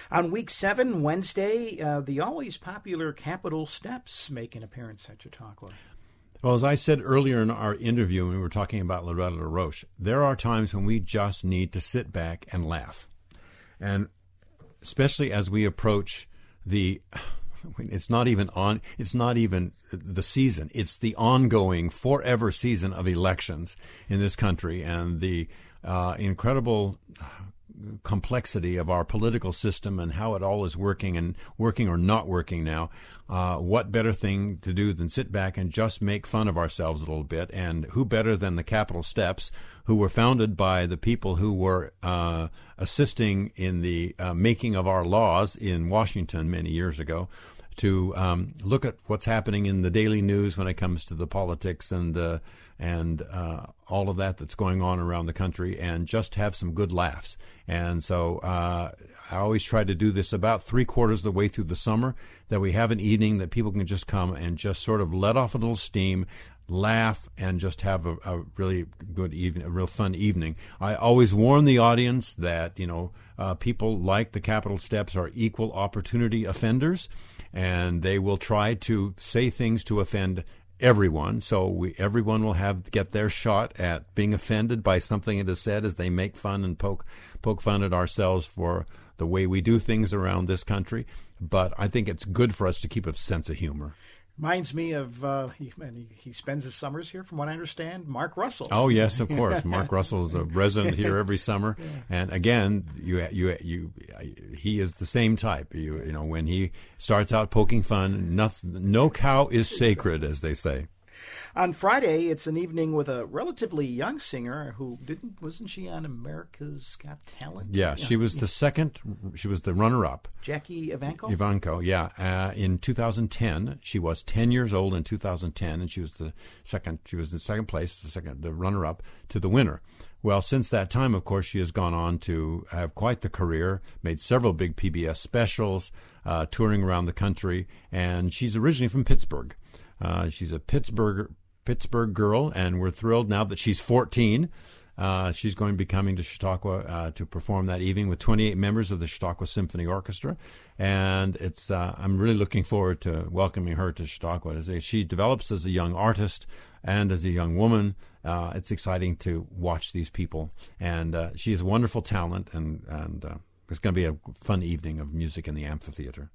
On week 7, Wednesday, the always popular Capitol Steps make an appearance at Chautauqua. Well, as I said earlier in our interview when we were talking about Loretta LaRoche, there are times when we just need to sit back and laugh. And especially as we approach it's not even the season. It's the ongoing forever season of elections in this country, and the incredible complexity of our political system and how it all is working or not working now. What better thing to do than sit back and just make fun of ourselves a little bit? And who better than the Capitol Steps, who were founded by the people who were assisting in the making of our laws in Washington many years ago, to look at what's happening in the daily news when it comes to the politics and all of that's going on around the country, and just have some good laughs. And so I always try to do this about 3/4 of the way through the summer, that we have an evening that people can just come and just sort of let off a little steam, laugh, and just have a really good evening, a real fun evening. I always warn the audience that, people like the Capitol Steps are equal opportunity offenders, and they will try to say things to offend everyone. So everyone will get their shot at being offended by something that is said, as they make fun and poke fun at ourselves for the way we do things around this country. But I think it's good for us to keep a sense of humor. Reminds me of, he spends his summers here, from what I understand, Mark Russell. Oh, yes, of course. Mark Russell is a resident here every summer. Yeah. And again, he is the same type. When he starts out poking fun, no cow is sacred, as they say. On Friday, it's an evening with a relatively young singer who wasn't she on America's Got Talent? Yeah, she was the second. She was the runner-up. Jackie Evancho? Evancho, yeah. In 2010, she was 10 years old in 2010, and she was the second. She was in second place, the runner-up to the winner. Well, since that time, of course, she has gone on to have quite the career, made several big PBS specials, touring around the country, and she's originally from Pittsburgh. She's a Pittsburgh girl, and we're thrilled now that she's 14. She's going to be coming to Chautauqua to perform that evening with 28 members of the Chautauqua Symphony Orchestra, and I'm really looking forward to welcoming her to Chautauqua. As she develops as a young artist and as a young woman, it's exciting to watch these people, and she has wonderful talent, and it's going to be a fun evening of music in the amphitheater.